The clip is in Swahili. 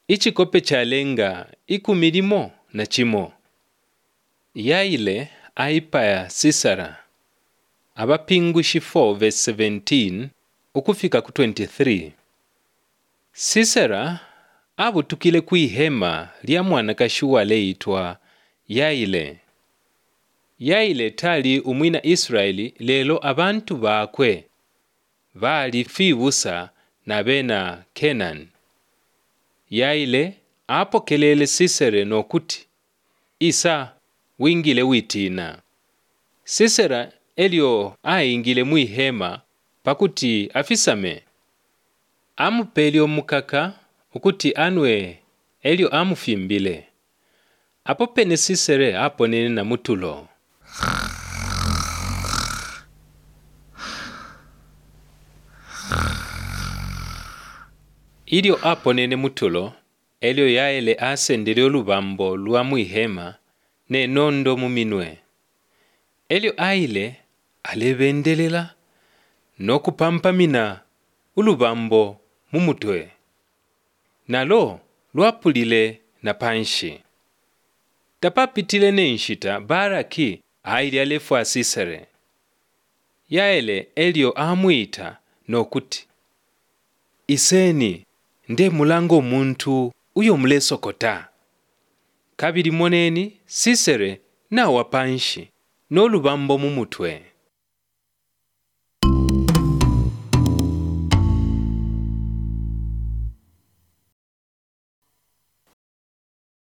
ichikope chalenga ikumilimo na chimo. Yaile aipaya Sisera. Abapingushi 4 verse 17 ukufika ku 23. Sisera abutukile kuihema lya mwanakashi waleitwa Yaile. Yaile tali umwina Israeli lelo abantu bakwe bali fibusa na bena Kenan. Yaile apokelele Sisera nokuti isa wingile witina. Sisera elio aingile muihema pakuti afisame. Amupeli omukaka ukuti anwe elio amufimbile. Apo pene Sisera aponene na mutulo. Ilio aponene mutulo, elio Yaile asendele olubambo lwa muihema ne nondo muminwe. Elio aile alebendelela nokupampamina ulubambo mumutwe. Nalo lwapulile na panshi. Tapapitile nenshita Baraki aili alefu Sisera. Yaile elio amuita nokuti iseni nde mulango muntu uyo mulesokota. Kabili moneni Sisera na wapanshi no lubambo mumutwe.